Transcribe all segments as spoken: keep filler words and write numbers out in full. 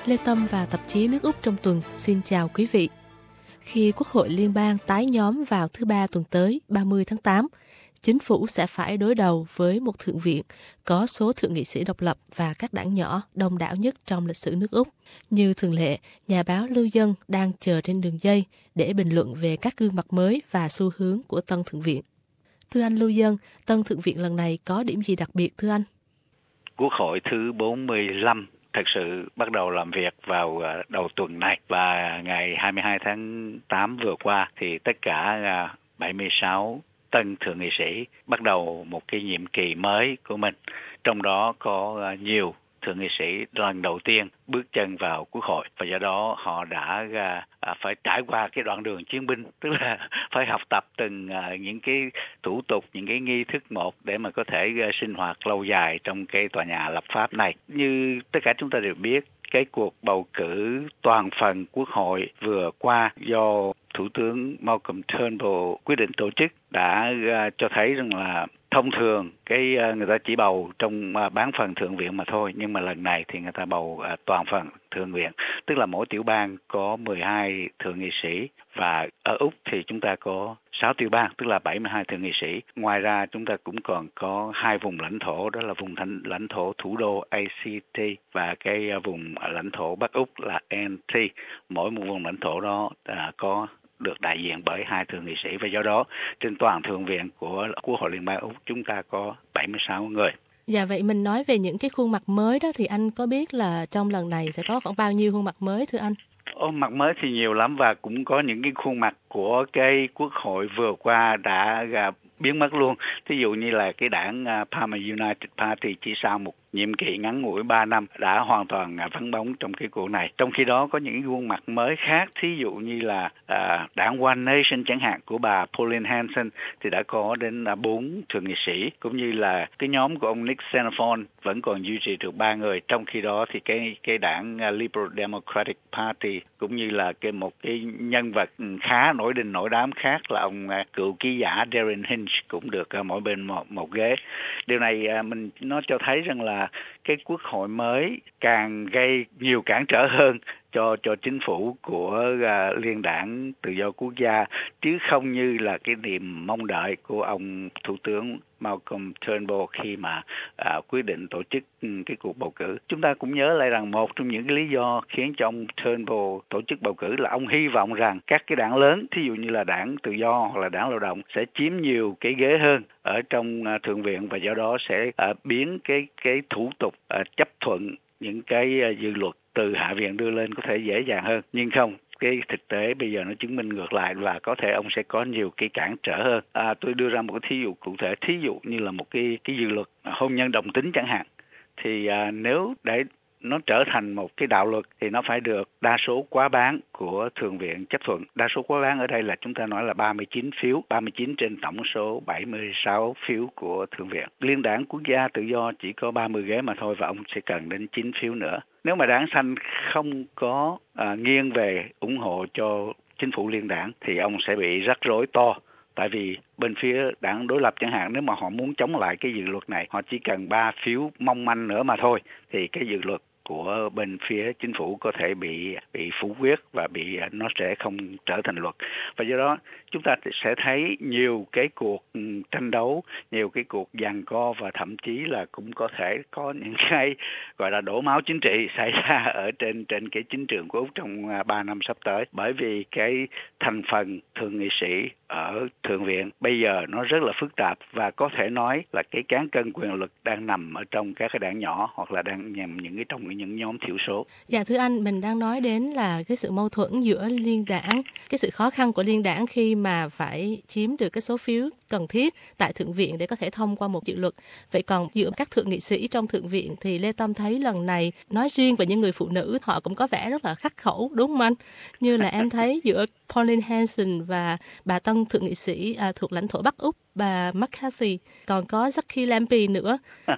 Lê Tâm và tạp chí Nước Úc trong tuần xin chào quý vị. Khi Quốc hội Liên bang tái nhóm vào thứ Ba tuần tới, ba mươi tháng tám, chính phủ sẽ phải đối đầu với một thượng viện có số thượng nghị sĩ độc lập và các đảng nhỏ đông đảo nhất trong lịch sử nước Úc. Như thường lệ, nhà báo Lưu Dân đang chờ trên đường dây để bình luận về các gương mặt mới và xu hướng của tân thượng viện. Thưa anh Lưu Dân, tân thượng viện lần này có điểm gì đặc biệt thưa anh? Quốc hội thứ bốn mươi lăm thật sự bắt đầu làm việc vào đầu tuần này, và ngày hai mươi hai tháng tám vừa qua thì tất cả bảy mươi sáu tân thượng nghị sĩ bắt đầu một cái nhiệm kỳ mới của mình. Trong đó có nhiều thượng nghị sĩ lần đầu tiên bước chân vào Quốc hội, và do đó họ đã à, phải trải qua cái đoạn đường chiến binh, tức là phải học tập từng à, những cái thủ tục, những cái nghi thức một để mà có thể à, sinh hoạt lâu dài trong cái tòa nhà lập pháp này. Như tất cả chúng ta đều biết, cái cuộc bầu cử toàn phần Quốc hội vừa qua do Thủ tướng Malcolm Turnbull quyết định tổ chức đã uh, cho thấy rằng là thông thường cái uh, người ta chỉ bầu trong uh, bán phần thượng viện mà thôi, nhưng mà lần này thì người ta bầu uh, toàn phần thượng viện, tức là mỗi tiểu bang có mười hai thượng nghị sĩ, và ở Úc thì chúng ta có sáu tiểu bang, tức là bảy mươi hai thượng nghị sĩ. Ngoài ra chúng ta cũng còn có hai vùng lãnh thổ, đó là vùng lãnh, lãnh thổ thủ đô A C T và cái uh, vùng lãnh thổ Bắc Úc là N T. Mỗi một vùng lãnh thổ đó uh, có được đại diện bởi hai thượng nghị sĩ, và do đó trên toàn thượng viện của Quốc hội Liên bang Úc chúng ta có bảy mươi sáu người. Dạ, vậy mình nói về những cái khuôn mặt mới đó thì anh có biết là trong lần này sẽ có khoảng bao nhiêu khuôn mặt mới thưa anh? Ô, mặt mới thì nhiều lắm, và cũng có những cái khuôn mặt của cái Quốc hội vừa qua đã biến mất luôn. Thí dụ như là cái đảng Palmer United Party chỉ sau một nhiệm kỳ ngắn ngủi ba năm đã hoàn toàn vắng bóng trong cái cuộc này. Trong khi đó có những khuôn mặt mới khác, thí dụ như là à, đảng One Nation chẳng hạn của bà Pauline Hanson thì đã có đến bốn thượng nghị sĩ, cũng như là cái nhóm của ông Nick Xenophon vẫn còn duy trì được ba người. Trong khi đó thì cái cái đảng Liberal Democratic Party cũng như là cái một cái nhân vật khá nổi đình nổi đám khác là ông cựu ký giả Darren Hinch cũng được mỗi bên một, một ghế. Điều này mình nó cho thấy rằng là cái Quốc hội mới càng gây nhiều cản trở hơn cho cho chính phủ của uh, Liên đảng Tự do Quốc gia, chứ không như là cái niềm mong đợi của ông Thủ tướng Malcolm Turnbull khi mà uh, quyết định tổ chức um, cái cuộc bầu cử. Chúng ta cũng nhớ lại rằng một trong những cái lý do khiến cho ông Turnbull tổ chức bầu cử là ông hy vọng rằng các cái đảng lớn, thí dụ như là đảng Tự do hoặc là đảng Lao động sẽ chiếm nhiều cái ghế hơn ở trong uh, thượng viện, và do đó sẽ uh, biến cái cái thủ tục uh, chấp thuận những cái uh, dự luật từ Hạ viện đưa lên có thể dễ dàng hơn. Nhưng không, cái thực tế bây giờ nó chứng minh ngược lại, và có thể ông sẽ có nhiều cái cản trở hơn. À, tôi đưa ra một cái thí dụ cụ thể, thí dụ như là một cái cái dự luật hôn nhân đồng tính chẳng hạn, thì à, nếu để nó trở thành một cái đạo luật thì nó phải được đa số quá bán của Thượng viện chấp thuận. Đa số quá bán ở đây là chúng ta nói là ba mươi chín phiếu, ba mươi chín trên tổng số bảy mươi sáu phiếu của Thượng viện. Liên đảng Quốc gia Tự do chỉ có ba mươi ghế mà thôi, và ông sẽ cần đến chín phiếu nữa. Nếu mà đảng Xanh không có à, nghiêng về ủng hộ cho chính phủ liên đảng thì ông sẽ bị rắc rối to. Tại vì bên phía đảng đối lập chẳng hạn, nếu mà họ muốn chống lại cái dự luật này, họ chỉ cần ba phiếu mong manh nữa mà thôi, thì cái dự luật của bên phía chính phủ có thể bị bị phủ quyết và bị nó sẽ không trở thành luật. Và do đó chúng ta sẽ thấy nhiều cái cuộc tranh đấu, nhiều cái cuộc giằng co, và thậm chí là cũng có thể có những cái gọi là đổ máu chính trị xảy ra ở trên trên cái chính trường của Úc trong ba năm sắp tới. Bởi vì cái thành phần thượng nghị sĩ ở Thượng viện bây giờ nó rất là phức tạp, và có thể nói là cái cán cân quyền lực đang nằm ở trong các cái đảng nhỏ, hoặc là đang nhằm những cái trong những nhóm thiểu số. Dạ thưa anh, mình đang nói đến là cái sự mâu thuẫn giữa liên đảng, cái sự khó khăn của liên đảng khi mà phải chiếm được cái số phiếu cần thiết tại Thượng viện để có thể thông qua một dự luật. Vậy còn giữa các thượng nghị sĩ trong Thượng viện thì Lê Tâm thấy lần này, nói riêng về những người phụ nữ, họ cũng có vẻ rất là khắc khẩu, đúng không anh? Như là em thấy giữa Pauline Hanson và bà tân thượng nghị sĩ à, thuộc lãnh thổ Bắc Úc, bà McCarthy, còn có Jackie Lambie nữa.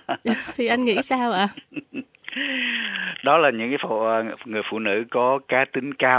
Thì anh nghĩ sao ạ? Đó là những cái phụ, người phụ nữ có cá tính cao,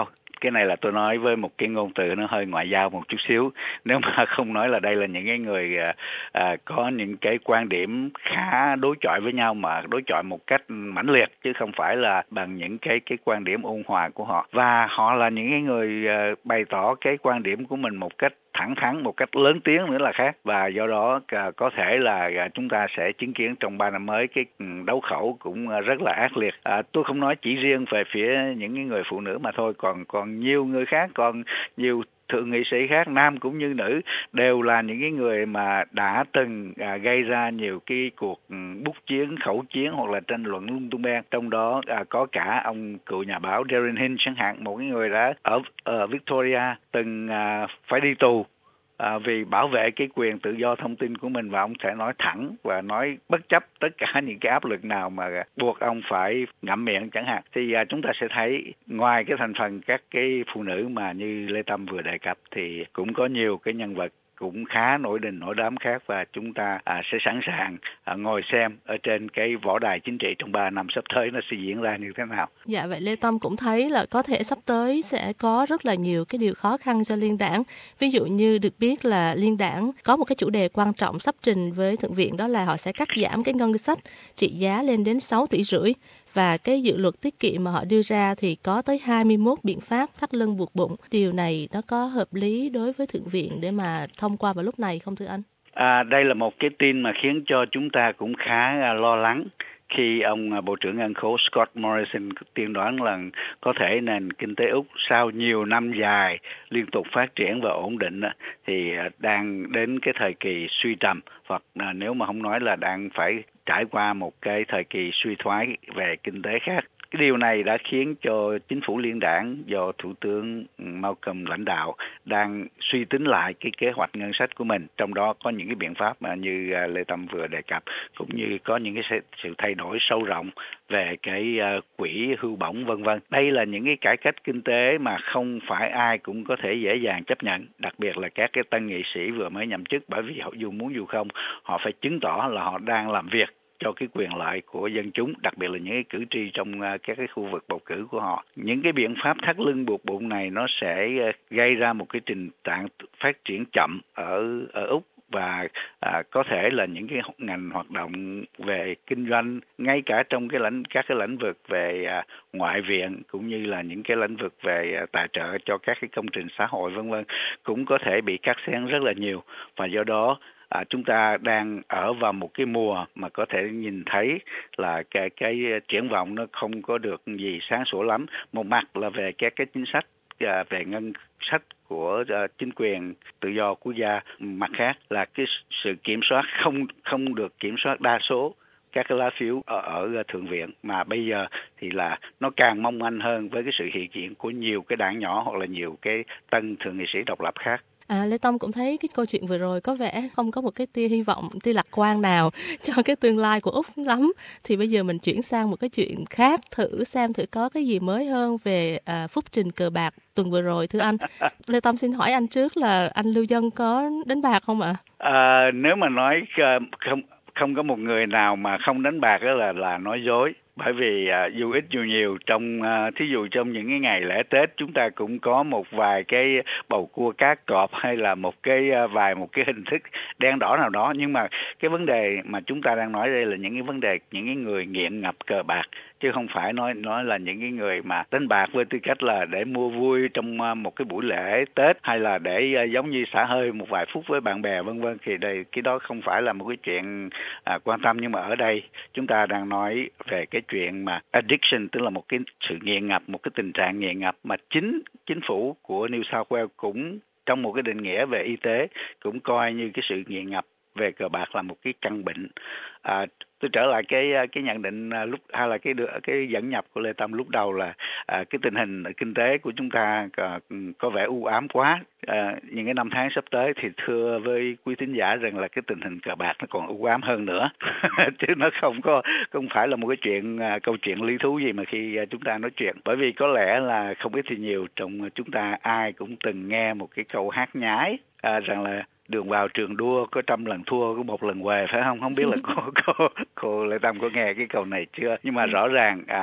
Cái này là tôi nói với một cái ngôn từ nó hơi ngoại giao một chút xíu. Nếu mà không nói là đây là những cái người à, à, có những cái quan điểm khá đối chọi với nhau, mà đối chọi một cách mãnh liệt, chứ không phải là bằng những cái cái quan điểm ôn hòa của họ. Và họ là những cái người à, bày tỏ cái quan điểm của mình một cách thẳng thắn, một cách lớn tiếng nữa là khác. Và do đó có thể là chúng ta sẽ chứng kiến trong ba năm mới cái đấu khẩu cũng rất là ác liệt. À, tôi không nói chỉ riêng về phía những người phụ nữ mà thôi, còn còn nhiều người khác, còn nhiều thượng nghị sĩ khác, nam cũng như nữ, đều là những cái người mà đã từng à, gây ra nhiều cái cuộc bút chiến, khẩu chiến hoặc là tranh luận lung tung beng. Trong đó à, có cả ông cựu nhà báo Darren Hinch chẳng hạn, một cái người đã ở, ở Victoria từng à, phải đi tù À, vì bảo vệ cái quyền tự do thông tin của mình, và ông sẽ nói thẳng và nói bất chấp tất cả những cái áp lực nào mà buộc ông phải ngậm miệng chẳng hạn. Thì à, chúng ta sẽ thấy ngoài cái thành phần các cái phụ nữ mà như Lê Tâm vừa đề cập, thì cũng có nhiều cái nhân vật cũng khá nổi đình nổi đám khác, và chúng ta à, sẽ sẵn sàng à, ngồi xem ở trên cái võ đài chính trị trong ba năm sắp tới nó sẽ diễn ra như thế nào. Dạ, vậy Lê Tâm cũng thấy là có thể sắp tới sẽ có rất là nhiều cái điều khó khăn cho liên đảng. Ví dụ như được biết là liên đảng có một cái chủ đề quan trọng sắp trình với Thượng viện, đó là họ sẽ cắt giảm cái ngân sách trị giá lên đến sáu tỷ rưỡi. Và cái dự luật tiết kiệm mà họ đưa ra thì có tới hai mươi mốt biện pháp thắt lưng buộc bụng. Điều này nó có hợp lý đối với Thượng viện để mà thông qua vào lúc này không thưa anh? À, đây là một cái tin mà khiến cho chúng ta cũng khá à, lo lắng, khi ông à, Bộ trưởng Ngân khố Scott Morrison tiên đoán là có thể nền kinh tế Úc sau nhiều năm dài liên tục phát triển và ổn định thì à, đang đến cái thời kỳ suy trầm, hoặc à, nếu mà không nói là đang phải trải qua một cái thời kỳ suy thoái về kinh tế khác. Cái điều này đã khiến cho chính phủ liên đảng do Thủ tướng Malcolm lãnh đạo đang suy tính lại cái kế hoạch ngân sách của mình. Trong đó có những cái biện pháp mà như Lê Tâm vừa đề cập, cũng như có những cái sự thay đổi sâu rộng về cái quỹ hưu bổng vân vân. Đây là những cái cải cách kinh tế mà không phải ai cũng có thể dễ dàng chấp nhận, đặc biệt là các cái tân nghị sĩ vừa mới nhậm chức, bởi vì họ dù muốn dù không, họ phải chứng tỏ là họ đang làm việc cho cái quyền lợi của dân chúng, đặc biệt là những cái cử tri trong các cái khu vực bầu cử của họ. Những cái biện pháp thắt lưng buộc bụng này nó sẽ gây ra một cái tình trạng phát triển chậm ở ở Úc, và à, có thể là những cái ngành hoạt động về kinh doanh, ngay cả trong cái lĩnh các cái lĩnh vực về à, ngoại viện, cũng như là những cái lĩnh vực về à, tài trợ cho các cái công trình xã hội vân vân, cũng có thể bị cắt xén rất là nhiều. Và do đó À, chúng ta đang ở vào một cái mùa mà có thể nhìn thấy là cái cái triển vọng nó không có được gì sáng sủa lắm. Một mặt là về các cái chính sách à, về ngân sách của uh, chính quyền tự do quốc gia, mặt khác là cái sự kiểm soát không không được kiểm soát đa số các cái lá phiếu ở, ở thượng viện, mà bây giờ thì là nó càng mong manh hơn với cái sự hiện diện của nhiều cái đảng nhỏ hoặc là nhiều cái tân thượng nghị sĩ độc lập khác. À, Lê Tâm cũng thấy cái câu chuyện vừa rồi có vẻ không có một cái tia hy vọng, tia lạc quan nào cho cái tương lai của Úc lắm. Thì bây giờ mình chuyển sang một cái chuyện khác, thử xem thử có cái gì mới hơn về à, phúc trình cờ bạc tuần vừa rồi thưa anh. Lê Tâm xin hỏi anh trước là anh Lưu Dân có đánh bạc không ạ? À, nếu mà nói không không có một người nào mà không đánh bạc đó là là nói dối. Bởi vì à, dù ít dù nhiều trong à, thí dụ trong những cái ngày lễ Tết, chúng ta cũng có một vài cái bầu cua cá cọp hay là một cái à, vài một cái hình thức đen đỏ nào đó, nhưng mà cái vấn đề mà chúng ta đang nói đây là những cái vấn đề những cái người nghiện ngập cờ bạc, chứ không phải nói nói là những cái người mà đánh bạc với tư cách là để mua vui trong một cái buổi lễ Tết, hay là để giống như xả hơi một vài phút với bạn bè vân vân. Thì đây cái đó không phải là một cái chuyện à, quan tâm. Nhưng mà ở đây chúng ta đang nói về cái chuyện mà addiction, tức là một cái sự nghiện ngập, một cái tình trạng nghiện ngập mà chính chính phủ của New South Wales cũng trong một cái định nghĩa về y tế cũng coi như cái sự nghiện ngập về cờ bạc là một cái căn bệnh. À, tôi trở lại cái cái nhận định lúc hay là cái cái dẫn nhập của Lê Tâm lúc đầu là à, cái tình hình kinh tế của chúng ta à, có vẻ u ám quá. À, những cái năm tháng sắp tới thì thưa với quý thính giả rằng là cái tình hình cờ bạc nó còn u ám hơn nữa chứ nó không có không phải là một cái chuyện à, câu chuyện lý thú gì mà khi à, chúng ta nói chuyện. Bởi vì có lẽ là không ít thì nhiều trong chúng ta ai cũng từng nghe một cái câu hát nhái à, rằng là đường vào trường đua có trăm lần thua có một lần về, phải không? Không biết là cô cô cô Lê Tâm có nghe cái câu này chưa? Nhưng mà rõ ràng à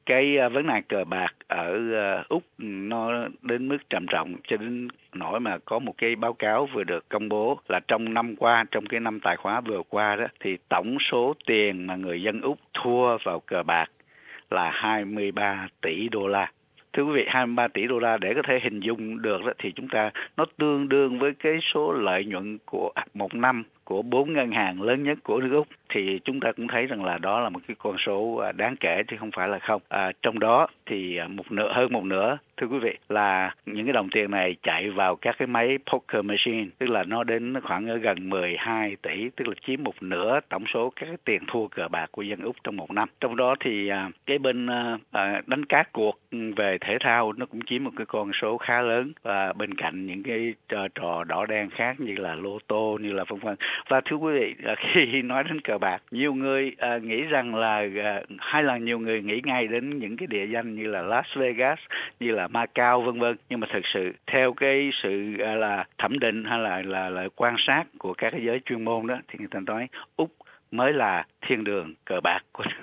cái vấn nạn cờ bạc ở Úc nó đến mức trầm trọng cho đến nỗi mà có một cái báo cáo vừa được công bố là trong năm qua, trong cái năm tài khóa vừa qua đó, thì tổng số tiền mà người dân Úc thua vào cờ bạc là hai mươi ba tỷ đô la. Thưa quý vị, hai mươi ba tỷ đô la để có thể hình dung được đó, thì chúng ta nó tương đương với cái số lợi nhuận của một năm của bốn ngân hàng lớn nhất của nước Úc, thì chúng ta cũng thấy rằng là đó là một cái con số đáng kể chứ không phải là không. À, trong đó thì một nửa hơn một nửa, thưa quý vị, là những cái đồng tiền này chạy vào các cái máy poker machine, tức là nó đến khoảng gần mười hai tỷ, tức là chiếm một nửa tổng số các cái tiền thua cờ bạc của dân Úc trong một năm. Trong đó thì à, cái bên à, đánh cá cuộc về thể thao nó cũng chiếm một cái con số khá lớn, và bên cạnh những cái trò, trò đỏ đen khác như là lô tô, như là vân vân. Và thưa quý vị, khi nói đến cờ bạc, nhiều người uh, nghĩ rằng là uh, hay là nhiều người nghĩ ngay đến những cái địa danh như là Las Vegas, như là Macau vân vân. Nhưng mà thực sự theo cái sự uh, là thẩm định hay là, là là quan sát của các cái giới chuyên môn đó, thì người ta nói Úc mới là thiên đường cờ bạc.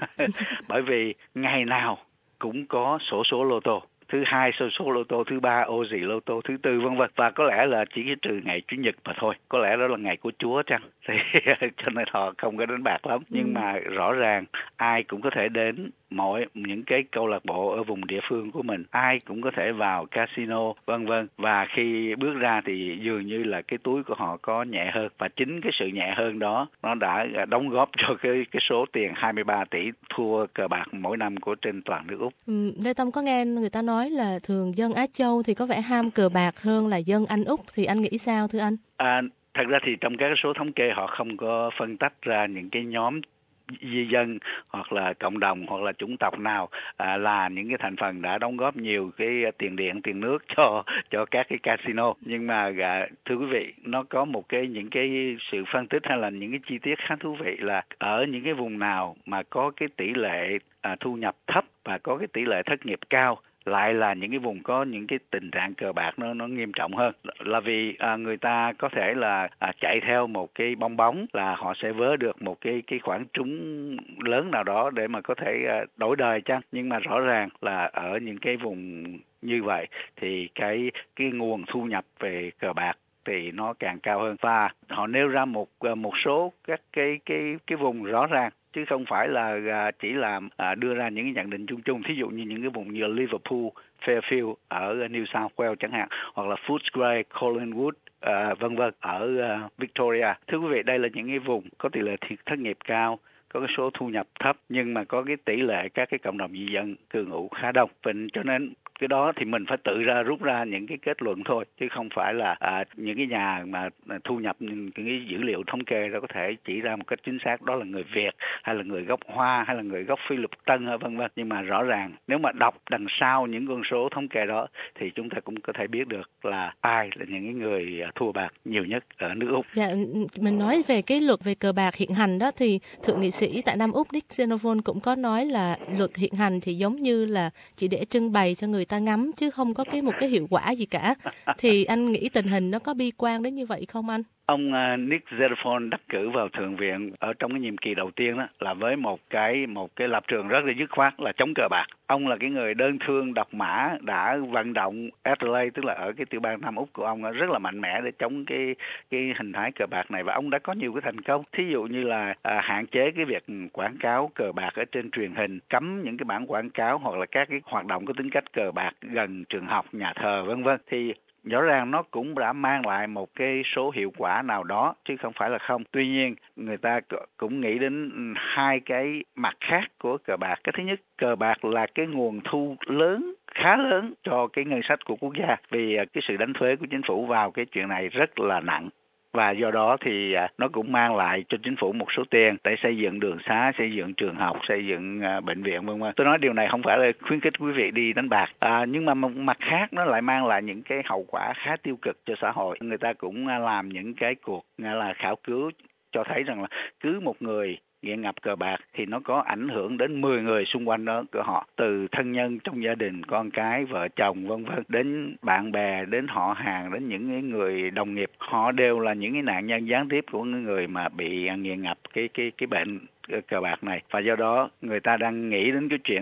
Bởi vì ngày nào cũng có xổ số lô tô, thứ hai số số lô tô, thứ ba ô xì lô tô, thứ tư vân vân. Và có lẽ là chỉ cái trừ ngày Chủ nhật mà thôi, có lẽ đó là ngày của Chúa chăng, thì cho nên họ không có đánh bạc lắm. Nhưng mà rõ ràng ai cũng có thể đến mọi những cái câu lạc bộ ở vùng địa phương của mình, ai cũng có thể vào casino vân vân, và khi bước ra thì dường như là cái túi của họ có nhẹ hơn, và chính cái sự nhẹ hơn đó nó đã đóng góp cho cái cái số tiền hai mươi ba tỷ thua cờ bạc mỗi năm của trên toàn nước Úc. Ừ, Lê Tâm có nghe người ta nói là thường dân Á Châu thì có vẻ ham cờ bạc hơn là dân Anh Úc, thì anh nghĩ sao thưa anh? À, thật ra thì trong các số thống kê họ không có phân tách ra những cái nhóm di dân hoặc là cộng đồng hoặc là chủng tộc nào à, là những cái thành phần đã đóng góp nhiều cái tiền điện tiền nước cho cho các cái casino. Nhưng mà à, thưa quý vị, nó có một cái những cái sự phân tích hay là những cái chi tiết khá thú vị là ở những cái vùng nào mà có cái tỷ lệ à, thu nhập thấp và có cái tỷ lệ thất nghiệp cao lại là những cái vùng có những cái tình trạng cờ bạc nó nó nghiêm trọng hơn, là vì à, người ta có thể là à, chạy theo một cái bong bóng là họ sẽ vớ được một cái cái khoản trúng lớn nào đó để mà có thể à, đổi đời chăng. Nhưng mà rõ ràng là ở những cái vùng như vậy thì cái cái nguồn thu nhập về cờ bạc thì nó càng cao hơn, và họ nêu ra một một số các cái cái cái vùng rõ ràng, chứ không phải là chỉ là đưa ra những cái nhận định chung chung. Thí dụ như những cái vùng như Liverpool, Fairfield ở New South Wales chẳng hạn, hoặc là Footscray, Collingwood, uh, vân vân ở uh, Victoria. Thưa quý vị, đây là những cái vùng có tỷ lệ thất nghiệp cao, có cái số thu nhập thấp, nhưng mà có cái tỷ lệ các cái cộng đồng di dân cư ngụ khá đông. Và cho nên cái đó thì mình phải tự ra rút ra những cái kết luận thôi, chứ không phải là à, những cái nhà mà thu nhập những cái dữ liệu thống kê đó có thể chỉ ra một cách chính xác đó là người Việt hay là người gốc Hoa hay là người gốc Phi Lục Tân hay vân vân. Nhưng mà rõ ràng nếu mà đọc đằng sau những con số thống kê đó thì chúng ta cũng có thể biết được là ai là những cái người thua bạc nhiều nhất ở nước Úc. Dạ, mình nói về cái luật về cờ bạc hiện hành đó, thì thượng nghị sĩ tại Nam Úc Nick Xenophon cũng có nói là luật hiện hành thì giống như là chỉ để trưng bày cho người ta ngắm chứ không có cái một cái hiệu quả gì cả. Thì anh nghĩ tình hình nó có bi quan đến như vậy không anh? Ông uh, Nick Xenophon đắc cử vào thượng viện ở trong cái nhiệm kỳ đầu tiên đó là với một cái một cái lập trường rất là dứt khoát là chống cờ bạc. Ông là cái người đơn thương độc mã đã vận động Adelaide, tức là ở cái tiểu bang Nam Úc của ông, rất là mạnh mẽ để chống cái cái hình thái cờ bạc này, và ông đã có nhiều cái thành công. Thí dụ như là à, hạn chế cái việc quảng cáo cờ bạc ở trên truyền hình, cấm những cái bản quảng cáo hoặc là các cái hoạt động có tính cách cờ bạc gần trường học, nhà thờ vân vân. Thì rõ ràng nó cũng đã mang lại một cái số hiệu quả nào đó chứ không phải là không. Tuy nhiên người ta cũng nghĩ đến hai cái mặt khác của cờ bạc. Cái thứ nhất, cờ bạc là cái nguồn thu lớn, khá lớn cho cái ngân sách của quốc gia, vì cái sự đánh thuế của chính phủ vào cái chuyện này rất là nặng. Và do đó thì nó cũng mang lại cho chính phủ một số tiền để xây dựng đường xá, xây dựng trường học, xây dựng bệnh viện vân vân. Tôi nói điều này không phải là khuyến khích quý vị đi đánh bạc, à, nhưng mà một mặt khác nó lại mang lại những cái hậu quả khá tiêu cực cho xã hội. Người ta cũng làm những cái cuộc là khảo cứu cho thấy rằng là cứ một người nghiện ngập cờ bạc thì nó có ảnh hưởng đến mười người xung quanh đó của họ, từ thân nhân trong gia đình, con cái, vợ chồng vân vân, đến bạn bè, đến họ hàng, đến những người đồng nghiệp. Họ đều là những cái nạn nhân gián tiếp của những người mà bị nghiện ngập cái cái cái bệnh cờ bạc này. Và do đó người ta đang nghĩ đến cái chuyện là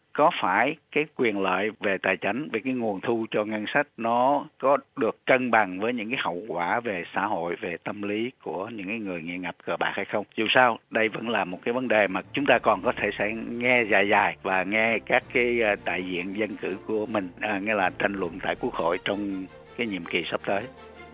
có phải cái quyền lợi về tài chính, về cái nguồn thu cho ngân sách nó có được cân bằng với những cái hậu quả về xã hội, về tâm lý của những cái người nghiện ngập cờ bạc hay không. Dù sao, đây vẫn là một cái vấn đề mà chúng ta còn có thể sẽ nghe dài dài và nghe các cái đại diện dân cử của mình, à, nghĩa là tranh luận tại Quốc hội trong cái nhiệm kỳ sắp tới.